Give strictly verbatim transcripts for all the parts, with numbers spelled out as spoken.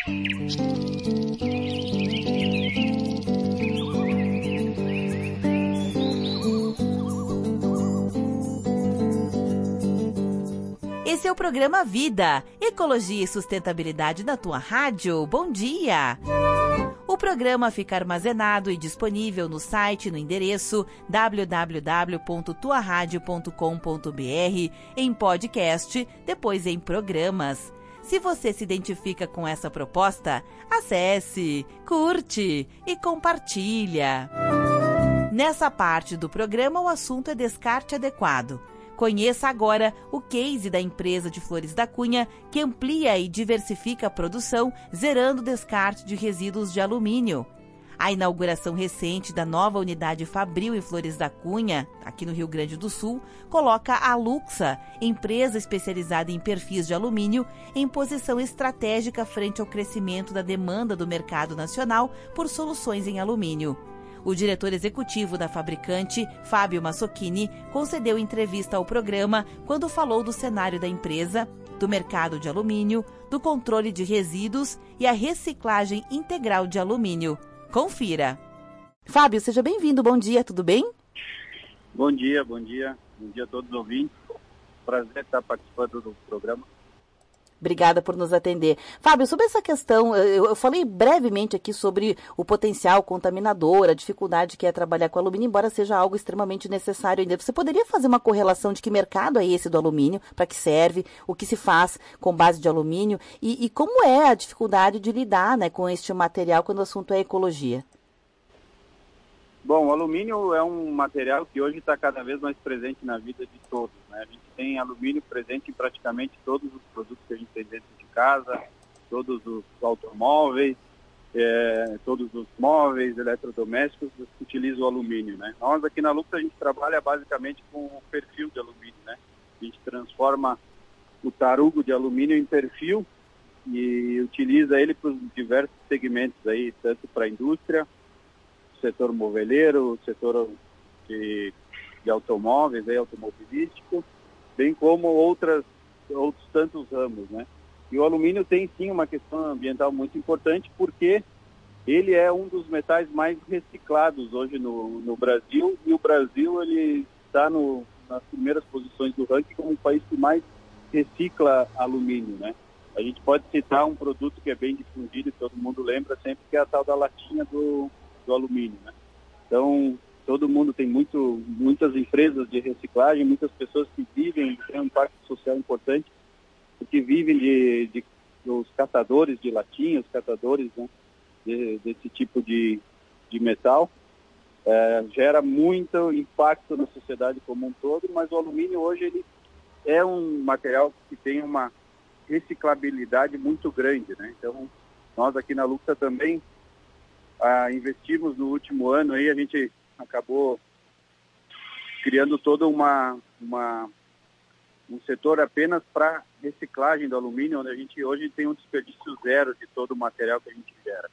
Esse é o programa Vida, Ecologia e Sustentabilidade na tua rádio. Bom dia! O programa fica armazenado e disponível no site no endereço w w w ponto tua rádio ponto com ponto b r, em podcast, depois em programas. Se você se identifica com essa proposta, acesse, curte e compartilha. Nessa parte do programa, o assunto é descarte adequado. Conheça agora o case da empresa de Flores da Cunha, que amplia e diversifica a produção, zerando o descarte de resíduos de alumínio. A inauguração recente da nova unidade Fabril em Flores da Cunha, aqui no Rio Grande do Sul, coloca a Luxa, empresa especializada em perfis de alumínio, em posição estratégica frente ao crescimento da demanda do mercado nacional por soluções em alumínio. O diretor executivo da fabricante, Fábio Massocchini, concedeu entrevista ao programa quando falou do cenário da empresa, do mercado de alumínio, do controle de resíduos e a reciclagem integral de alumínio. Confira. Fábio, seja bem-vindo. Bom dia, tudo bem? Bom dia, bom dia. Bom dia a todos os ouvintes. Prazer estar participando do programa. Obrigada por nos atender. Fábio, sobre essa questão, eu falei brevemente aqui sobre o potencial contaminador, a dificuldade que é trabalhar com alumínio, embora seja algo extremamente necessário ainda. Você poderia fazer uma correlação de que mercado é esse do alumínio, para que serve, o que se faz com base de alumínio e, e como é a dificuldade de lidar, né, com este material quando o assunto é ecologia? Bom, o alumínio é um material que hoje está cada vez mais presente na vida de todos, né? A gente tem alumínio presente em praticamente todos os produtos que a gente tem dentro de casa, todos os automóveis, é, todos os móveis, eletrodomésticos utilizam o alumínio, né? Nós aqui na Lux a gente trabalha basicamente com o perfil de alumínio, né? A gente transforma o tarugo de alumínio em perfil e utiliza ele para os diversos segmentos aí, tanto para a indústria, setor moveleiro, setor de, de automóveis, aí, automobilístico, bem como outras, outros tantos ramos, né? E o alumínio tem sim uma questão ambiental muito importante porque ele é um dos metais mais reciclados hoje no, no Brasil e o Brasil ele está no, nas primeiras posições do ranking como o país que mais recicla alumínio, né? A gente pode citar um produto que é bem difundido e todo mundo lembra sempre, que é a tal da latinha do do alumínio, né? Então, todo mundo tem muito, muitas empresas de reciclagem, muitas pessoas que vivem, tem um impacto social importante, que vivem de, de os catadores de latinhas, catadores, né, de, desse tipo de, de metal, é, gera muito impacto na sociedade como um todo, mas o alumínio hoje ele é um material que tem uma reciclabilidade muito grande, né? Então, nós aqui na Luxa também Ah, investimos no último ano, aí a gente acabou criando todo uma, uma, um setor apenas para reciclagem do alumínio, onde a gente hoje tem um desperdício zero de todo o material que a gente gera.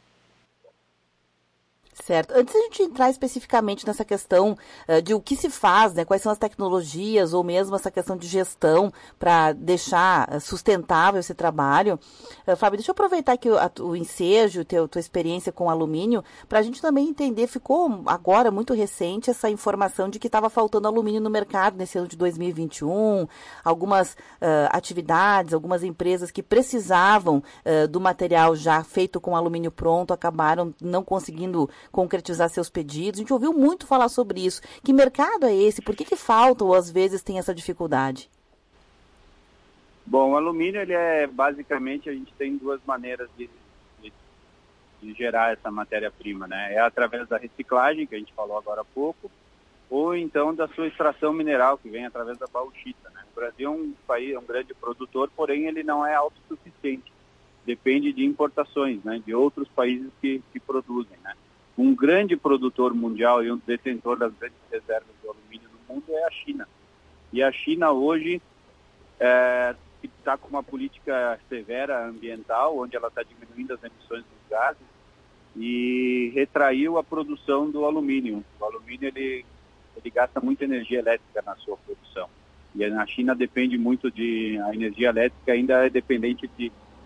Certo. Antes de a gente entrar especificamente nessa questão uh, de o que se faz, né, quais são as tecnologias ou mesmo essa questão de gestão para deixar uh, sustentável esse trabalho, uh, Fábio, deixa eu aproveitar aqui o, a, o ensejo, teu, tua experiência com alumínio, para a gente também entender, ficou agora muito recente essa informação de que estava faltando alumínio no mercado nesse ano de dois mil e vinte e um, algumas uh, atividades, algumas empresas que precisavam uh, do material já feito com alumínio pronto acabaram não conseguindo concretizar seus pedidos. A gente ouviu muito falar sobre isso. Que mercado é esse? Por que que falta ou às vezes tem essa dificuldade? Bom, o alumínio, ele é basicamente, a gente tem duas maneiras de, de, de gerar essa matéria-prima, né? É através da reciclagem, que a gente falou agora há pouco, ou então da sua extração mineral, que vem através da bauxita, né? O Brasil é um país, é um grande produtor, porém ele não é autossuficiente. Depende de importações, né? De outros países que, que produzem, né? Um grande produtor mundial e um detentor das grandes reservas de alumínio no mundo é a China. E a China hoje está é, com uma política severa ambiental, onde ela está diminuindo as emissões dos gases e retraiu a produção do alumínio. O alumínio ele, ele gasta muita energia elétrica na sua produção. E na China depende muito de... A energia elétrica ainda é dependente de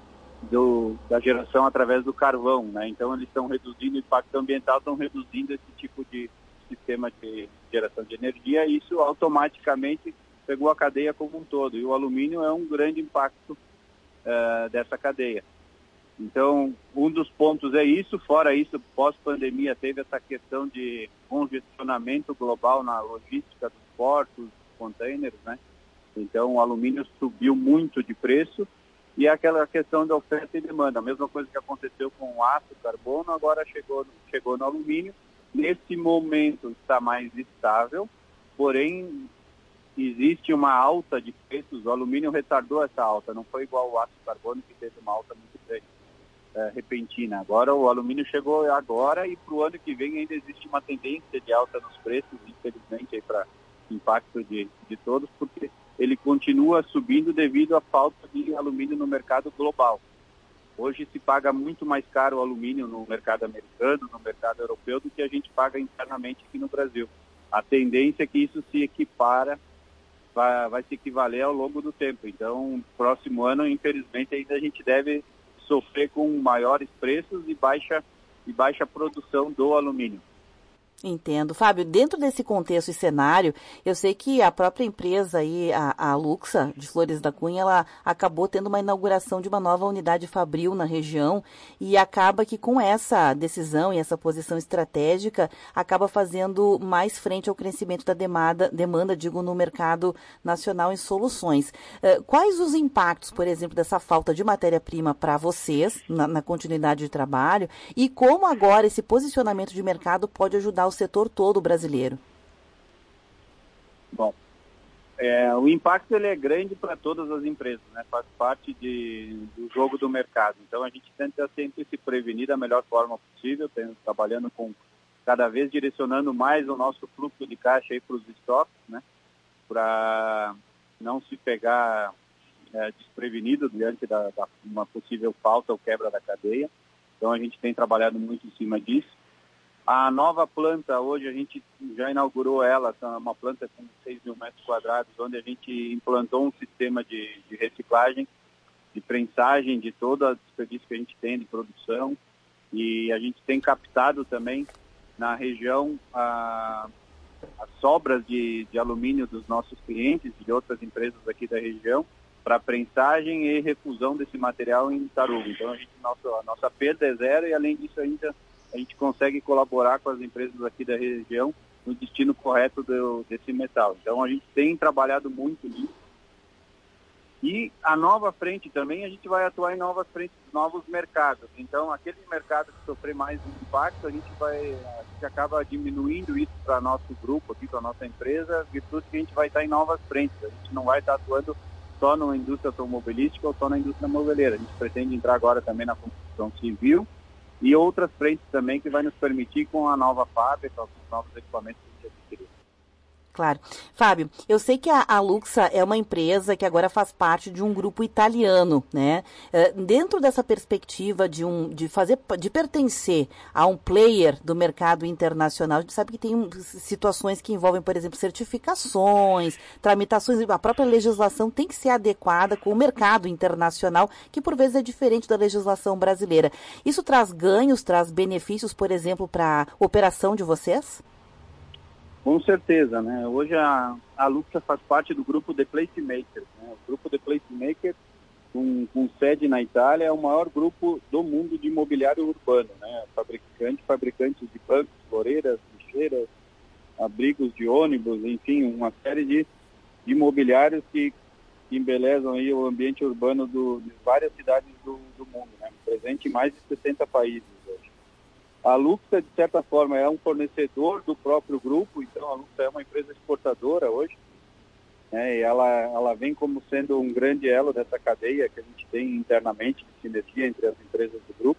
do, da geração através do carvão, né? Então eles estão reduzindo o impacto ambiental, estão reduzindo esse tipo de sistema de geração de energia, e isso automaticamente pegou a cadeia como um todo, e o alumínio é um grande impacto uh, dessa cadeia. Então, um dos pontos é isso. Fora isso, pós-pandemia teve essa questão de congestionamento global na logística dos portos, containers, né? Então, o alumínio subiu muito de preço, e aquela questão da oferta e demanda, a mesma coisa que aconteceu com o aço, carbono, agora chegou, chegou no alumínio. Nesse momento está mais estável, porém existe uma alta de preços. O alumínio retardou essa alta, não foi igual o aço carbono, que teve uma alta muito grande, é, repentina. Agora o alumínio chegou agora, e para o ano que vem ainda existe uma tendência de alta nos preços, infelizmente, para impacto de, de todos, porque ele continua subindo devido à falta de alumínio no mercado global. Hoje se paga muito mais caro o alumínio no mercado americano, no mercado europeu, do que a gente paga internamente aqui no Brasil. A tendência é que isso se equipara, vai, vai se equivaler ao longo do tempo. Então, próximo ano, infelizmente, ainda a gente deve sofrer com maiores preços e baixa, e baixa produção do alumínio. Entendo. Fábio, dentro desse contexto e cenário, eu sei que a própria empresa aí, a, a Luxa, de Flores da Cunha, ela acabou tendo uma inauguração de uma nova unidade fabril na região, e acaba que com essa decisão e essa posição estratégica, acaba fazendo mais frente ao crescimento da demanda, demanda digo, no mercado nacional em soluções. Uh, quais os impactos, por exemplo, dessa falta de matéria-prima para vocês, na, na continuidade de trabalho, e como agora esse posicionamento de mercado pode ajudar o setor todo brasileiro? Bom, é, o impacto ele é grande para todas as empresas, né? Faz parte de, do jogo do mercado. Então a gente tenta sempre se prevenir da melhor forma possível, tendo, trabalhando com cada vez direcionando mais o nosso fluxo de caixa para os estoques, né? Para não se pegar é, desprevenido diante da, da uma possível falta ou quebra da cadeia. Então a gente tem trabalhado muito em cima disso. A nova planta, hoje a gente já inaugurou ela, é uma planta com seis mil metros quadrados, onde a gente implantou um sistema de, de reciclagem, de prensagem de todo o desperdício que a gente tem de produção, e a gente tem captado também na região a, as sobras de, de alumínio dos nossos clientes e de outras empresas aqui da região para prensagem e refusão desse material em Tarouba. Então a, gente, nossa, a nossa perda é zero, e além disso ainda a gente consegue colaborar com as empresas aqui da região no destino correto do, desse metal. Então, a gente tem trabalhado muito nisso. E a nova frente também, a gente vai atuar em novas frentes, novos mercados. Então, aquele mercado que sofrer mais impacto, a gente vai, a gente acaba diminuindo isso para nosso grupo aqui, para nossa empresa, virtude que a gente vai estar em novas frentes. A gente não vai estar atuando só na indústria automobilística ou só na indústria moveleira. A gente pretende entrar agora também na construção civil, e outras frentes também que vai nos permitir, com a nova fábrica, com os novos equipamentos que a gente adquiriu. Claro. Fábio, eu sei que a, a Luxa é uma empresa que agora faz parte de um grupo italiano, né? Uh, dentro dessa perspectiva de, um, de, fazer, de pertencer a um player do mercado internacional, a gente sabe que tem um, situações que envolvem, por exemplo, certificações, tramitações, a própria legislação tem que ser adequada com o mercado internacional, que por vezes é diferente da legislação brasileira. Isso traz ganhos, traz benefícios, por exemplo, para a operação de vocês? Com certeza, né? Hoje a, a Luxa faz parte do grupo The Placemaker, né? O grupo The Placemaker, com, com sede na Itália, é o maior grupo do mundo de imobiliário urbano, né? Fabricante, fabricantes de bancos, floreiras, lixeiras, abrigos de ônibus, enfim, uma série de, de imobiliários que, que embelezam aí o ambiente urbano do, de várias cidades do, do mundo, né? Presente em mais de sessenta países hoje. A Luxa, de certa forma, é um fornecedor do próprio grupo, então a Luxa é uma empresa exportadora hoje, né, e ela, ela vem como sendo um grande elo dessa cadeia que a gente tem internamente, de sinergia entre as empresas do grupo.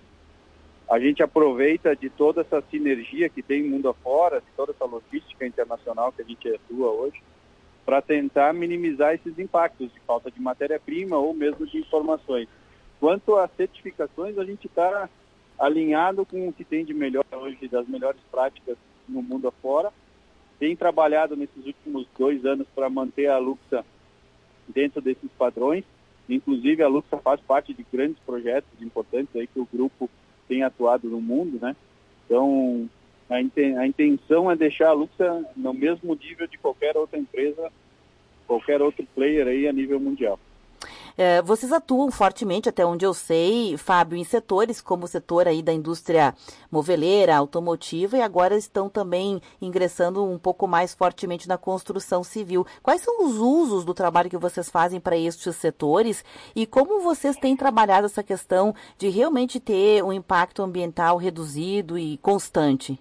A gente aproveita de toda essa sinergia que tem mundo afora, de toda essa logística internacional que a gente atua hoje, para tentar minimizar esses impactos de falta de matéria-prima ou mesmo de informações. Quanto às certificações, a gente está alinhado com o que tem de melhor hoje, das melhores práticas no mundo afora. Tem trabalhado nesses últimos dois anos para manter a Luxa dentro desses padrões. Inclusive, a Luxa faz parte de grandes projetos importantes aí que o grupo tem atuado no mundo, né? Então, a, inten- a intenção é deixar a Luxa no mesmo nível de qualquer outra empresa, qualquer outro player aí a nível mundial. É, vocês atuam fortemente, até onde eu sei, Fábio, em setores como o setor aí da indústria moveleira, automotiva, e agora estão também ingressando um pouco mais fortemente na construção civil. Quais são os usos do trabalho que vocês fazem para estes setores e como vocês têm trabalhado essa questão de realmente ter um impacto ambiental reduzido e constante?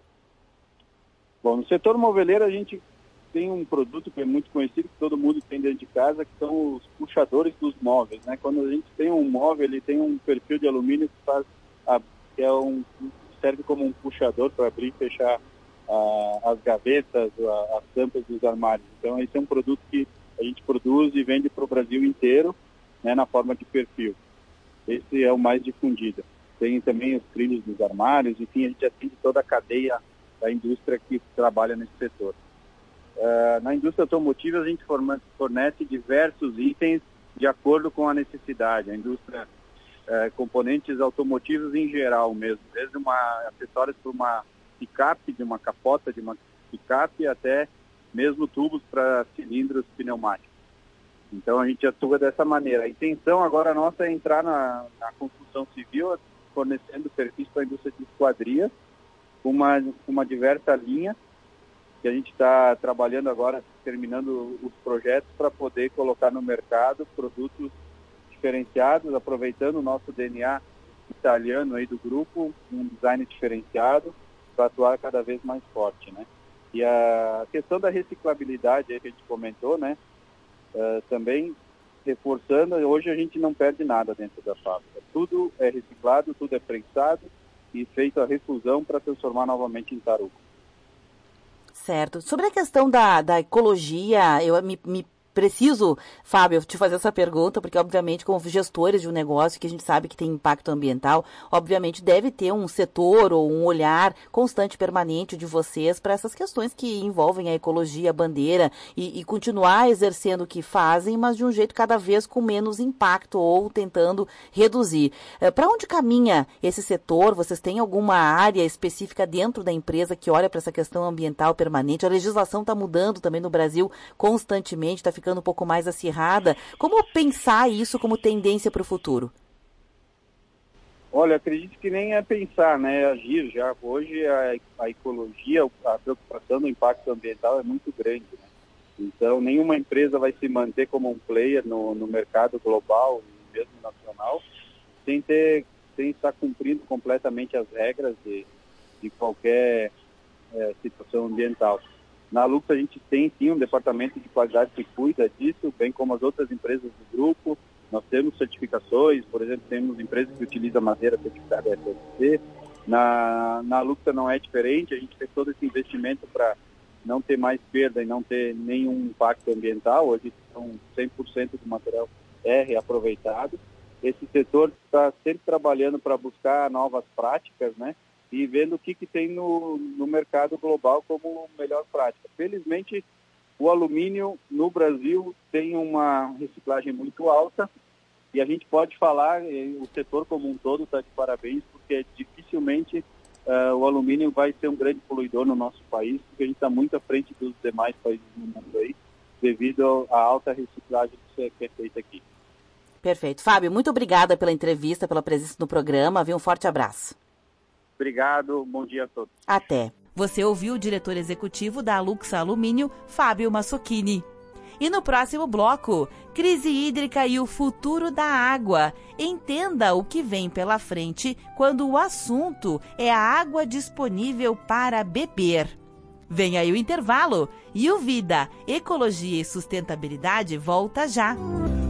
Bom, no setor moveleiro a gente tem um produto que é muito conhecido, que todo mundo tem dentro de casa, que são os puxadores dos móveis, né? Quando a gente tem um móvel, ele tem um perfil de alumínio que, faz a, que é um, serve como um puxador para abrir e fechar a, as gavetas, a, as tampas dos armários. Então, esse é um produto que a gente produz e vende para o Brasil inteiro, né, na forma de perfil. Esse é o mais difundido. Tem também os trilhos dos armários, enfim, a gente atende toda a cadeia da indústria que trabalha nesse setor. Uh, na indústria automotiva, a gente fornece diversos itens de acordo com a necessidade. A indústria, uh, componentes automotivos em geral mesmo, desde uma, acessórios para uma picape, de uma capota de uma picape, até mesmo tubos para cilindros pneumáticos. Então, a gente atua dessa maneira. A intenção agora nossa é entrar na, na construção civil, fornecendo perfis para a indústria de esquadrias, com uma, uma diversa linha, que a gente está trabalhando agora, terminando os projetos para poder colocar no mercado produtos diferenciados, aproveitando o nosso D N A italiano aí do grupo, um design diferenciado, para atuar cada vez mais forte, né? E a questão da reciclabilidade aí que a gente comentou, né? Uh, também reforçando, hoje a gente não perde nada dentro da fábrica. Tudo é reciclado, tudo é prensado e feito a refusão para transformar novamente em tarugo. Certo. Sobre a questão da, da ecologia, eu me, me preciso, Fábio, te fazer essa pergunta, porque obviamente como gestores de um negócio que a gente sabe que tem impacto ambiental, obviamente deve ter um setor ou um olhar constante, permanente de vocês para essas questões que envolvem a ecologia, a bandeira e, e continuar exercendo o que fazem, mas de um jeito cada vez com menos impacto ou tentando reduzir. É, para onde caminha esse setor? Vocês têm alguma área específica dentro da empresa que olha para essa questão ambiental permanente? A legislação está mudando também no Brasil constantemente, está ficando um pouco mais acirrada. Como pensar isso como tendência para o futuro? Olha, acredito que nem é pensar, né? É agir já. Hoje a, a ecologia, a preocupação do impacto ambiental é muito grande, né? Então, nenhuma empresa vai se manter como um player no, no mercado global e mesmo nacional sem, ter, sem estar cumprindo completamente as regras de, de qualquer é, situação ambiental. Na Luxa a gente tem sim um departamento de qualidade que cuida disso, bem como as outras empresas do grupo. Nós temos certificações, por exemplo, temos empresas que utilizam madeira certificada F S C. Na, na Luxa não é diferente, a gente fez todo esse investimento para não ter mais perda e não ter nenhum impacto ambiental. Hoje são cem por cento do material é reaproveitado. Esse setor está sempre trabalhando para buscar novas práticas, né? E vendo o que, que tem no, no mercado global como melhor prática. Felizmente, o alumínio no Brasil tem uma reciclagem muito alta e a gente pode falar, o setor como um todo está de parabéns, porque dificilmente uh, o alumínio vai ser um grande poluidor no nosso país, porque a gente está muito à frente dos demais países do mundo aí, devido à alta reciclagem que é feita aqui. Perfeito. Fábio, muito obrigada pela entrevista, pela presença no programa. Viu? Um forte abraço. Obrigado, bom dia a todos. Até. Você ouviu o diretor executivo da Luxa Alumínio, Fábio Massochini. E no próximo bloco, crise hídrica e o futuro da água. Entenda o que vem pela frente quando o assunto é a água disponível para beber. Vem aí o intervalo e o Vida, Ecologia e Sustentabilidade volta já.